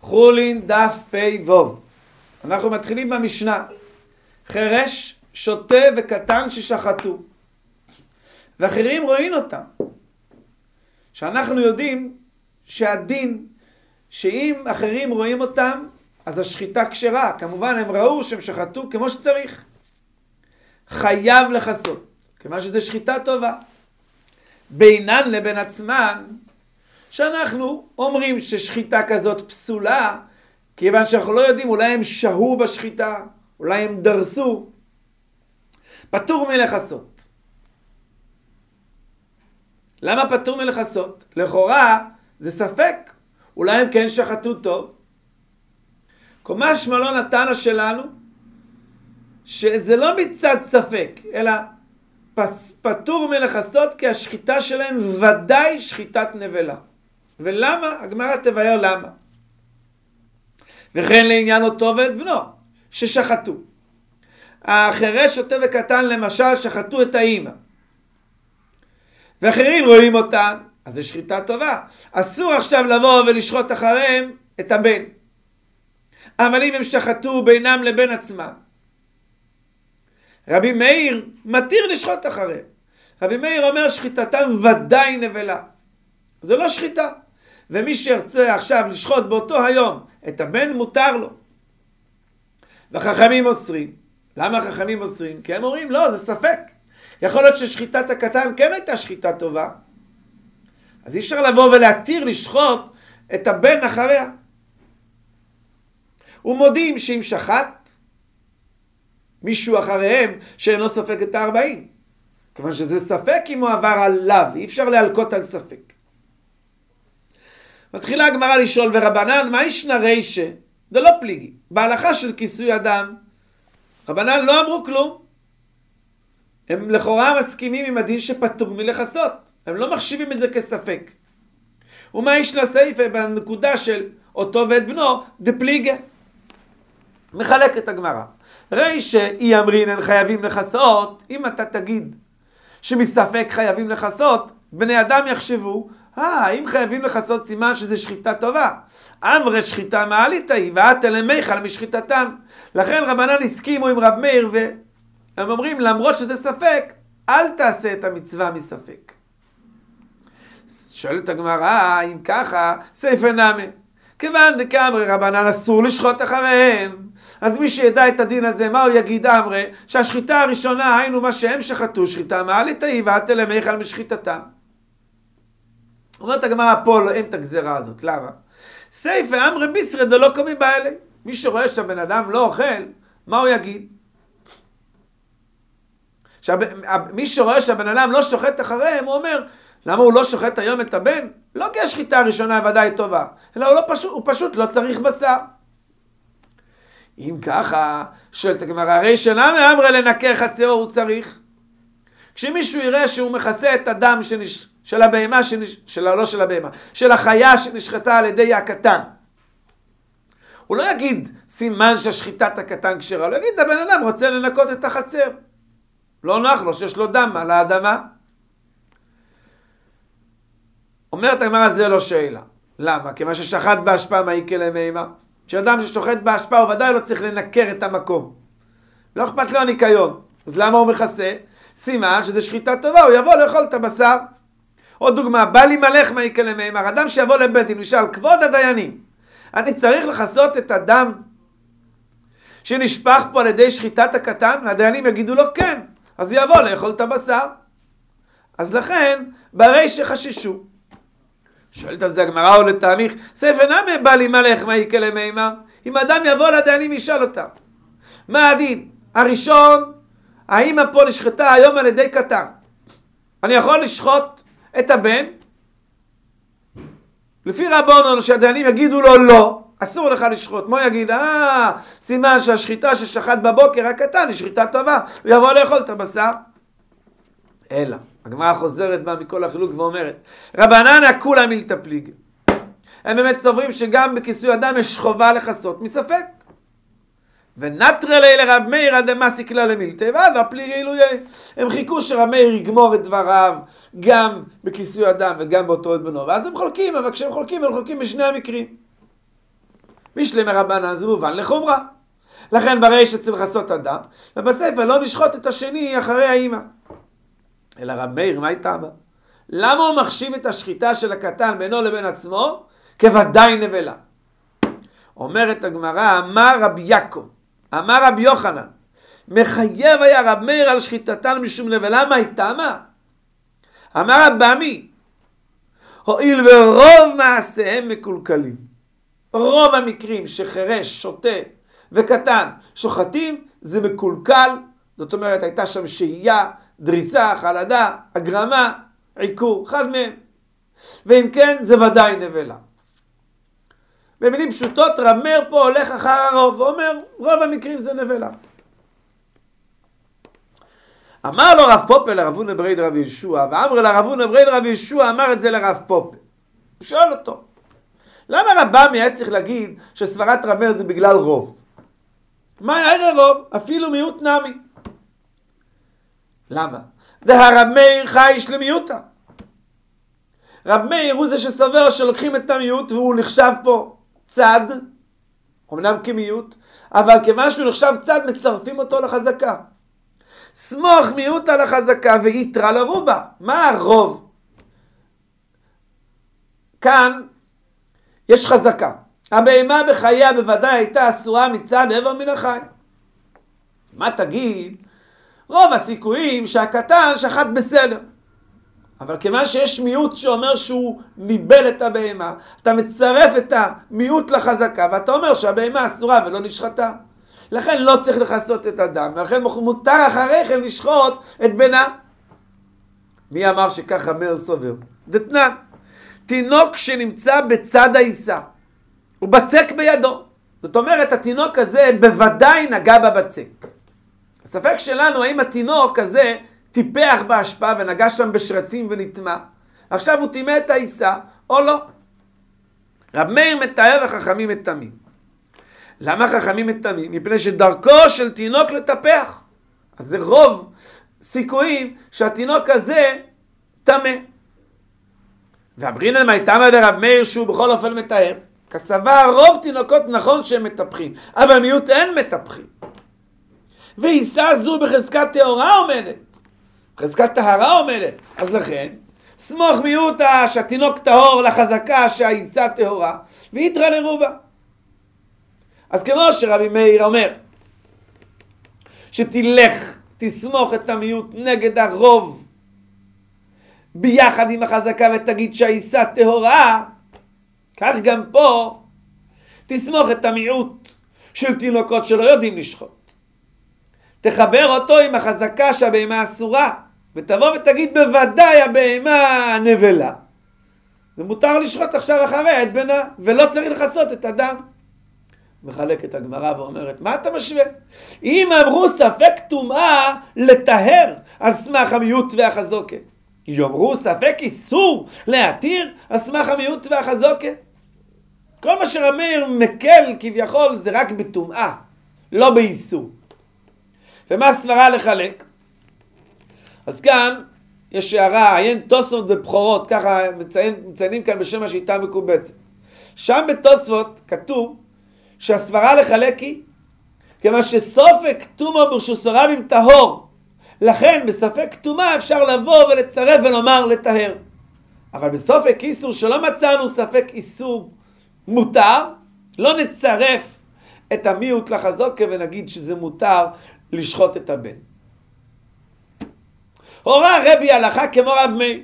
חולין דף פי ווב. אנחנו מתחילים במשנה. חירש, שוטה וקטן ששחטו. ואחרים רואים אותם. שאנחנו יודעים שהדין, שאם אחרים רואים אותם, אז השחיטה כשרה. כמובן הם ראו שהם שחטו כמו שצריך. חייב לחסות, כיוון שזה שחיטה טובה. בינן לבין עצמן, שאנחנו אומרים ששחיטה כזאת פסולה, כיוון שאנחנו לא יודעים, אולי הם שהו בשחיטה, אולי הם דרסו. פטור מלחסות. למה פטור מלחסות? לכאורה זה ספק, אולי הם כן שחטו טוב. משמע לא נתנה שלנו, שזה לא מצד ספק, אלא פטור מלחסות, כי השחיטה שלהם ודאי שחיטת נבלה. ולמה? הגמרא תבאר למה. וכן לעניין אותו ואת בנו, ששחטו. החירש, שוטה וקטן למשל שחטו את האמא. ואחרים רואים אותה, אז זה שחיטה טובה. אסור עכשיו לבוא ולשחוט אחריהם את הבן. אבל אם הם שחטו בינם לבין עצמם, רבי מאיר מתיר לשחוט אחריהם. רבי מאיר אומר שחיטתם ודאי נבלה. זה לא שחיטה. ומי שירצה עכשיו לשחוט באותו היום את הבן, מותר לו. וחכמים אוסרים. למה חכמים אוסרים? כי הם אומרים, לא, זה ספק. יכול להיות ששחיטת הקטן כן הייתה שחיטה טובה. אז אי אפשר לבוא ולהתיר לשחוט את הבן אחריה. ומודיעים שאם שחט מישהו אחריהם שאינו סופק את 40. כיוון שזה ספק אם הוא עבר עליו. אי אפשר להלקות על ספק. מתחילה הגמרא לשאול, ורבנן, מה ישנה רישה? זה לא פליגי. בהלכה של כיסוי אדם, רבנן לא אמרו כלום. הם לכאורה מסכימים עם הדין שפטור מלחסות. הם לא מחשיבים את זה כספק. ומה ישנה סייפה בנקודה של אותו ואת בנו, דפליגה. מחלק את הגמרא. רישה, אי אמרינן חייבים לחסות. אם אתה תגיד שמספק חייבים לחסות, בני אדם יחשבו, אם חייבים לחסות סימן שזה שחיטה טובה. אמרי שחיטה מעלית היא, ואת אלמיכל משחיטתן. לכן רבנן הסכימו עם רב מאיר, והם אומרים, למרות שזה ספק, אל תעשה את המצווה מספק. שואלת הגמרא, אם ככה, סייפה נמי. כיוון דקאמרי רבנן אסור לשחוט אחריהם. אז מי שידע את הדין הזה, מה הוא יגיד? אמרי, שהשחיטה הראשונה, היינו מה שהם שחטו, שחיטה מעלית היא, ואת אלמיכל משחיטתן. אומרת הגמרא, פה אין את הגזרה הזאת. למה? סייפה אמרי בישרי דלא קומי באלי. מי שרואה שהבן אדם לא אוכל, מה הוא יגיד? מי שרואה שהבן אדם לא שוחט אחריהם, הוא אומר, למה הוא לא שוחט היום את הבן? לא כי השחיטה הראשונה ודאי טובה, אלא הוא פשוט לא צריך בשר. אם ככה, שואלת הגמרא, הרי שלמה אמרי לנקר חצרו הוא צריך? כשמישהו יראה שהוא מכסה את הדם של הבהמה, לא של הבהמה, של החיה שנשחטה על ידי הקטן, הוא לא יגיד סימן ששחיטת הקטן כשרה, לא יגיד הבן אדם רוצה לנקות את החצר. לא נוח לו שיש לו דם על האדמה. אומרת הגמרא, זה לא שאלה. למה? כיוון ששחט בהשפעה מעיקה למימה. כשאדם ששוחט בהשפעה הוא ודאי לא צריך לנקר את המקום. לא אכפת לו הניקיון. אז למה הוא מכסה? סימן שזה שחיטה טובה, הוא יבוא לאכול את הבשר. עוד דוגמה, בא לי מלך מעיקה למימה. אדם שיבוא לבית דין ושאל, כבוד הדיינים, אני צריך לחסות את הדם שנשפך פה על ידי שחיטת הקטן? והדיינים יגידו לו כן. אז יבוא לאכול את הבשר. אז לכן, ברי שחששו. שואלת על זה הגמרא או לתאמיך, סייפה נמי בא לי מלך מעיקה למימה. אם אדם יבוא לדיינים ישאל אותם, מה הדין? הראשון, האמא פה נשחטה היום על ידי קטן. אני יכול לשחוט את הבן? לפי רבונן שהדיינים יגידו לו לא, אסור לך לשחוט. מה יגיד? סימן שהשחיטה ששחט בבוקר הקטן היא שחיטה טובה, הוא יבוא לאכול את הבשר. אלא, הגמרא חוזרת בה מכל החילוק ואומרת, רבנן כולה מילתא פליגי. הם באמת סוברים שגם בכיסוי אדם יש חובה לחסות מספק. ונטרה לי לרב מאיר עד דמסיק לה למילתא, ואז הפליגי אילויי. הם חיכו שרב מאיר יגמור את דבריו גם בכיסוי אדם וגם באותו את בנו. ואז הם חולקים, אבל כשהם חולקים, הם חולקים בשני המקרים. בשלמי רבנן זה מובן לחומרה. לכן בריש צריך לעשות אדם, ובספר לא נשחוט את השני אחרי האמא. אלא רב מאיר, מה איתה? למה הוא מחשיב את השחיטה של הקטן בינו לבין עצמו כוודאי נבלה? אומרת הגמרא, אמר רב יעקב, אמר רב יוחנן, מחייב היה רב מאיר על שחיטתן משום נבלה, מה איתה? אמר רב עמי, הואיל ורוב מעשיהם מקולקלים. רוב המקרים שחירש, שוטה וקטן שוחטים זה מקולקל, זאת אומרת הייתה שם שהייה, דריסה, חלדה, הגרמה, עיקור, אחד מהם. ואם כן זה ודאי נבלה. במילים פשוטות רב מאיר פה הולך אחר הרוב ואומר רוב המקרים זה נבלה. אמר לו רב פופל לרב הונא ברי דרב יהושע, ואמר לרב הונא ברי דרב יהושע אמר את זה לרב פופל. הוא שואל אותו, למה רב עמי היה צריך להגיד שסברת רב מאיר זה בגלל רוב? מה היה רוב? אפילו מיעוט נמי. למה? דהרב מאיר חי שלמיעוטה. רב מאיר הוא זה שסובר שלוקחים את המיעוט והוא נחשב פה צד, אמנם כמיעוט, אבל כיוון שהוא נחשב צד מצרפים אותו לחזקה. סמוך מיעוט על החזקה ויתרה לרובה. מה הרוב? כאן יש חזקה. הבהמה בחייה בוודאי הייתה אסורה מצד עבר מן החי. מה תגיד? רוב הסיכויים שהקטן שחט בסדר. אבל כיוון שיש מיעוט שאומר שהוא ניבל את הבהמה, אתה מצרף את המיעוט לחזקה ואתה אומר שהבהמה אסורה ולא נשחטה. לכן לא צריך לכסות את הדם, ולכן מותר אחרי כן לשחוט את בנה. מי אמר שככה מאיר סובר? דתנן, תינוק שנמצא בצד העיסה, הוא בצק בידו. זאת אומרת, התינוק הזה בוודאי נגע בבצק. הספק שלנו, האם התינוק הזה טיפח בהשפעה ונגע שם בשרצים ונטמע, עכשיו הוא טימא את העיסה או לא. רב מאיר מתאר וחכמים מטמאים. למה חכמים מטמאים? מפני שדרכו של תינוק לטפח. אז זה רוב סיכויים שהתינוק הזה טמא. ואמרינן מה איתמא דרב מאיר שהוא בכל אופן מתאר? כסבר רוב תינוקות נכון שהם מטפחים, אבל מיעוט אין מטפחים. ועיסה זו בחזקת טהורה עומדת. חזקת טהרה עומדת. אז לכן, סמוך מיעוטה שהתינוק טהור לחזקה שהעיסה טהורה, ויתרה לרובה. אז כמו שרבי מאיר אומר, שתלך, תסמוך את המיעוט נגד הרוב, ביחד עם החזקה ותגיד שהעיסה טהורה, כך גם פה, תסמוך את המיעוט של תינוקות שלא יודעים לשחוט. תחבר אותו עם החזקה שהבהמה אסורה, ותבוא ותגיד בוודאי הבהמה נבלה. ומותר לשחוט עכשיו אחריה את בנה, ולא צריך לכסות את הדם. מחלקת הגמרא ואומרת, מה אתה משווה? אם אמרו ספק טומאה לטהר על סמך המיעוט והחזוקה, יאמרו ספק איסור להתיר על סמך המיעוט והחזוקה. כל מה שרב מאיר מקל כביכול זה רק בטומאה, לא באיסור. ומה סברה לחלק? אז כאן יש הערה, עיין תוספות בבחורות, ככה מציינים כאן בשם השיטה המקובצת. שם בתוספות כתוב שהסברה לחלק היא, כיוון שסופק טומאה ברשות רבים טהור, לכן בספק טומאה אפשר לבוא ולצרף ולומר לטהר. אבל בסופק איסור שלא מצאנו ספק איסור מותר, לא נצרף את המיעוט לחזוקה ונגיד שזה מותר לשחוט את הבן. הורה רבי הלכה כמו רב מאיר,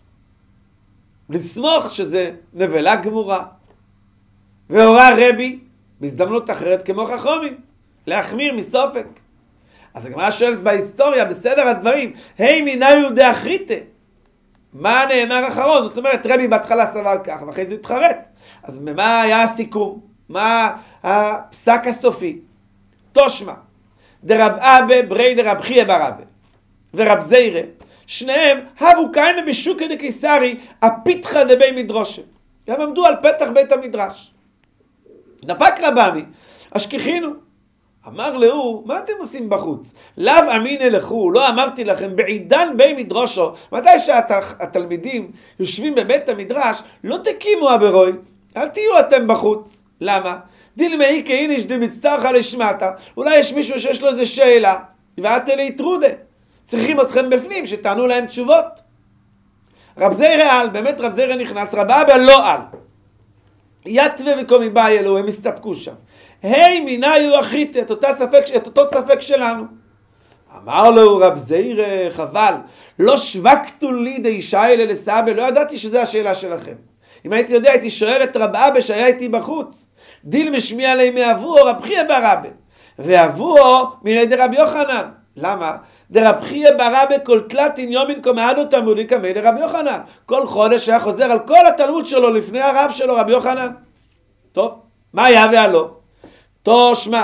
לסמוך שזה נבלה גמורה. והורה רבי בהזדמנות אחרת כמו חכמים, להחמיר מסופק. אז הגמרא שואלת בהיסטוריה, בסדר הדברים, היי מינהו דאחריתא, מה נאמר אחרון? זאת אומרת, רבי בהתחלה סבר כך, ואחרי זה התחרט. אז מה היה הסיכום? מה הפסק הסופי? תושמע, דרב אבא ברי דרב חייא בר אבא ורב זיירא, שניהם הבו קיימא בשוקא דקיסרי הפיתחא דבי מדרושם. הם עמדו על פתח בית המדרש. דפק רבמי, השכיחינו. אמר לו, מה אתם עושים בחוץ? לאו אמינא לכו, לא אמרתי לכם, בעידן בי מדרושו, מתי שהתלמידים יושבים בבית המדרש, לא תקימו אברוי, אל תהיו אתם בחוץ. למה? דילמאי כאיניש דמצטרחה לשמטה. אולי יש מישהו שיש לו איזה שאלה, ואת אלה יתרודה. צריכים אתכם בפנים, שתענו להם תשובות. רב זיירה על, באמת רב זיירה נכנס, רב אבא לא על. יתווה וקומי באי אלו, הם הסתפקו שם. היי מיניו אחית, את אותו ספק שלנו. אמר לו רב זיירה, חבל, לא שווקתו לי די שיילה לסבא, לא ידעתי שזה השאלה שלכם. אם הייתי יודע, הייתי שואל את רב אבא שהיה איתי בחוץ. דיל משמיע עלי מאבוהו רב חייא בר אבא, ואבוהו מיני דרב יוחנן. למה? דרב חייא בר אבא כל תלתין יומין קומאדו תלמודי כמי דרב יוחנן. כל חודש היה חוזר על כל התלמוד שלו לפני הרב שלו רב יוחנן. טוב, מה היה והלא? תשמע,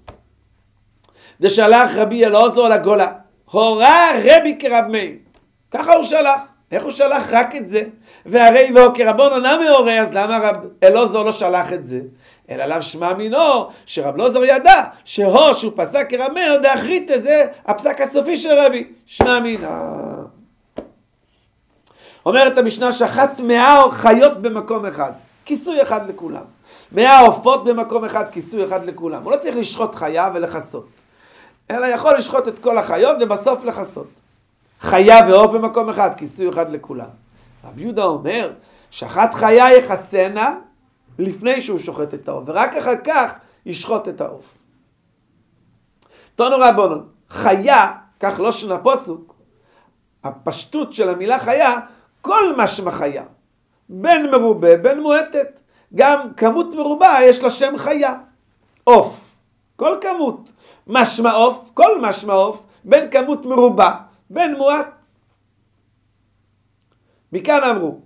דשלח רבי אלעזר לגולה, הורה רבי כרב מאיר. ככה הוא שלח. איך הוא שלח רק את זה? והרי כרבון נמי הורה, אז למה רב אלעזר לא שלח את זה? אלא לאו שמע מינו, שרב אלעזר ידע שהוא פסק כרב מאיר דאחרית, זה הפסק הסופי של רבי. שמע מינה. אומרת המשנה, שחט 100 חיות במקום אחד, כיסוי אחד לכולם. 100 עופות במקום אחד, כיסוי אחד לכולם. הוא לא צריך לשחוט חיה ולחסות, אלא יכול לשחוט את כל החיות ובסוף לחסות. חיה ועוף במקום אחד, כיסוי אחד לכולם. רב יהודה אומר, שחט חיה יחסנה לפני שהוא שוחט את העוף, ורק אחר כך ישחוט את העוף. תנו רבנו, חיה, כך לא שונה פסוק, הפשטות של המילה חיה, כל משמע חיה, בין מרובה, בין מועטת, גם כמות מרובה יש לה שם חיה. עוף, כל כמות, משמע עוף, כל משמע עוף, בין כמות מרובה, בין מועט. מכאן אמרו,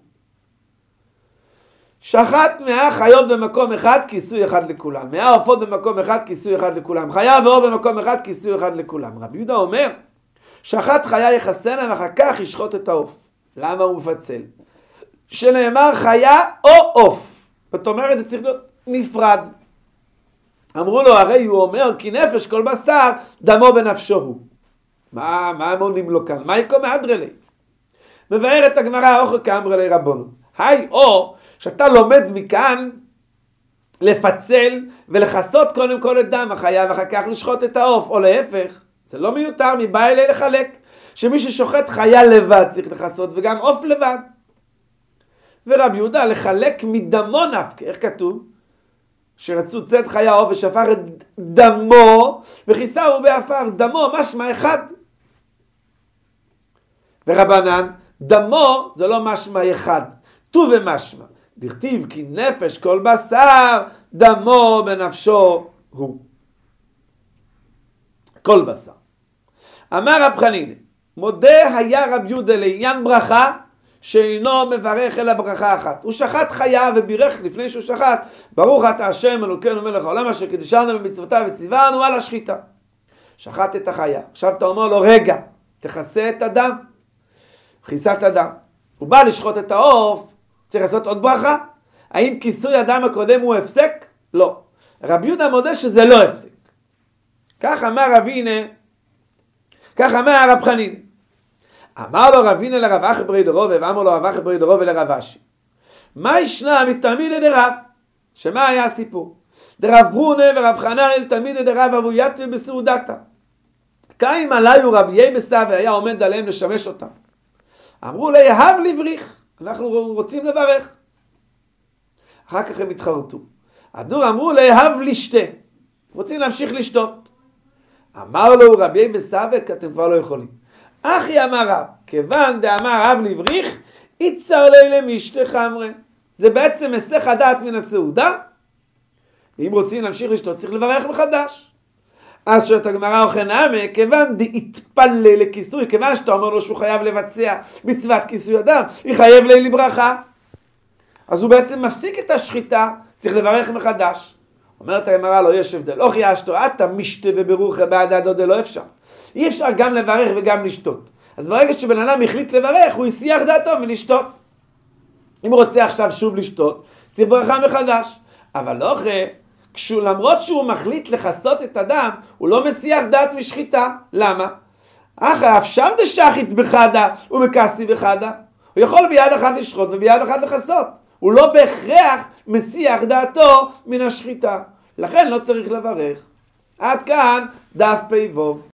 שחט 100 חיות במקום אחד, כיסוי אחד לכולם. 100 עופות במקום אחד, כיסוי אחד לכולם. חיה ועוף במקום אחד, כיסוי אחד לכולם. רבי יהודה אומר, שחט חיה יחסנה ואחר כך ישחוט את העוף. למה הוא מפצל? שנאמר חיה או עוף. זאת אומרת, זה צריך להיות נפרד. אמרו לו, הרי הוא אומר, כי נפש כל בשר, דמו בנפשו הוא. מה הם עונים לו כאן? מה יקום מאדרלי? מבארת הגמרא, אוכל כאמרלי רבונו. היי, או שאתה לומד מכאן לפצל ולחסות קודם כל את דם החיה ואחר כך לשחוט את העוף, או להפך, זה לא מיותר, מבא אלי לחלק, שמי ששוחט חיה לבד צריך לחסות וגם עוף לבד. ורב יהודה לחלק מדמו נפקה, איך כתוב? שרצו צד חיה עוף ושפר את דמו וכיסהו באפר, דמו משמע אחד. ורבנן, דמו זה לא משמע אחד, טו ומשמע. דכתיב כי נפש כל בשר, דמו בנפשו הוא. כל בשר. אמר רב חנינא, מודה היה רב יהודה לעניין ברכה, שאינו מברך אלא ברכה אחת. הוא שחט חיה ובירך לפני שהוא שחט, ברוך אתה השם אלוקינו מלך העולם אשר קידשנו במצוותיו וציוונו על השחיטה. שחט את החיה. עכשיו אתה אומר לו, רגע, תכסה את הדם. כיסת הדם. הוא בא לשחוט את העוף, צריך לעשות עוד ברכה? האם כיסוי הדם הקודם הוא הפסק? לא. רבי יהודה מודה שזה לא הפסק. כך אמר רבינה, כך אמר רב חנינא. אמר לו רבינה לרב אחי ברי דרוב, ואמר לו רב אחי ברי דרוב ולרב אשי. מה ישנה מתלמידי דרב? שמה היה הסיפור? דרב ברונה ורב חנן אל תלמידי דרב אבו יתווה בסעודתה. קיים עליו רביי בסבא, היה עומד עליהם לשמש אותם. אמרו לי, הב לבריך, אנחנו רוצים לברך. אחר כך הם התחרטו. הדור אמרו לי, הב לשתה, רוצים להמשיך לשתות. אמר לו רביי בסבא, אתם כבר לא יכולים. אחי אמר רב, כיוון דאמר הב לבריך, יצר לי למשתה חמרה. זה בעצם מסך הדעת מן הסעודה. אם רוצים להמשיך לשתות, צריך לברך מחדש. אז שואלת הגמרא אוכנעמה, כיוון דהתפלל לכיסוי, כיוון שאתה אומר לו שהוא חייב לבצע מצוות כיסוי אדם, היא חייב לי לברכה. אז הוא בעצם מפסיק את השחיטה, צריך לברך מחדש. אומרת הגמרא, לא יש הבדל. אוכי אשתו, אתה משתה בברוך בעד הדודה, לא אפשר. אי אפשר גם לברך וגם לשתות. אז ברגע שבן אדם החליט לברך, הוא יסיח דעתו ולשתות. אם הוא רוצה עכשיו שוב לשתות, צריך ברכה מחדש. אבל לא אחרי, למרות שהוא מחליט לחסות את הדם, הוא לא מסיח דעת משחיטה. למה? אחרי, אפשר דשחית בחדה ומקסי בחדה. הוא יכול ביד אחת לשחוט וביד אחת לחסות. הוא לא בהכרח מסיח דעתו מן השחיטה. לכן לא צריך לברך. עד כאן דף פ"ו.